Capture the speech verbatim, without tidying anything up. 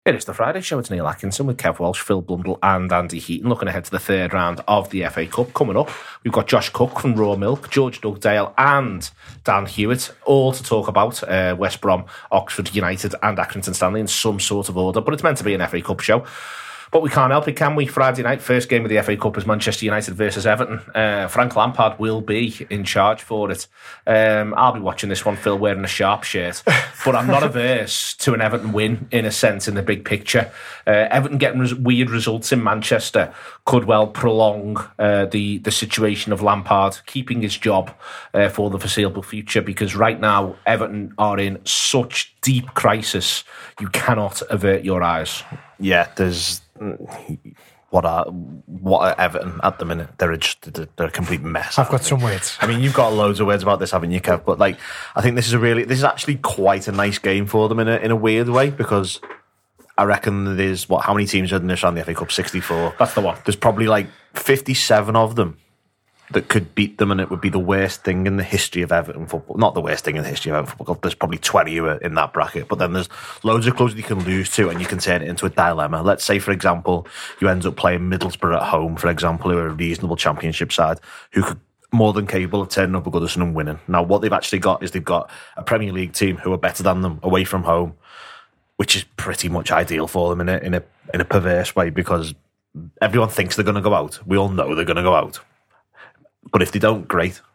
It is the Friday show. It's Neil Atkinson with Kev Walsh, Phil Blundell and Andy Heaton. Looking ahead to the third round of the F A Cup. Coming up, we've got Josh Cook from Raw Milk, George Dugdale and Dan Hewitt, all to talk about uh, West Brom, Oxford United and Accrington Stanley in some sort of order. But it's meant to be an F A Cup show. But we can't help it, can we? Friday night, first game of the F A Cup is Manchester United versus Everton. Uh, Frank Lampard will be in charge for it. Um, I'll be watching this one, Phil, wearing a Sharp shirt. But I'm not averse to an Everton win, in a sense, in the big picture. Uh, Everton getting res- weird results in Manchester could well prolong uh, the, the situation of Lampard keeping his job uh, for the foreseeable future, because right now, Everton are in such deep crisis, you cannot avert your eyes. Yeah, there's... What are what are Everton at the minute? They're just they're a complete mess. I've got some words. I mean, you've got loads of words about this, haven't you, Kev? But like, I think this is a really this is actually quite a nice game for them in a in a weird way, because I reckon there's what how many teams are in this round the F A Cup? sixty-four. That's the one. There's probably like fifty-seven of them that could beat them, and it would be the worst thing in the history of Everton football. Not the worst thing in the history of Everton football. There's probably twenty who are in that bracket, but then there's loads of clubs you can lose to, and you can turn it into a dilemma. Let's say, for example, you end up playing Middlesbrough at home, for example, who are a reasonable championship side, who could more than capable of turning up at Goodison and winning. Now, what they've actually got is they've got a Premier League team who are better than them away from home, which is pretty much ideal for them in a in a in a perverse way, because everyone thinks they're going to go out. We all know they're going to go out. But if they don't, great.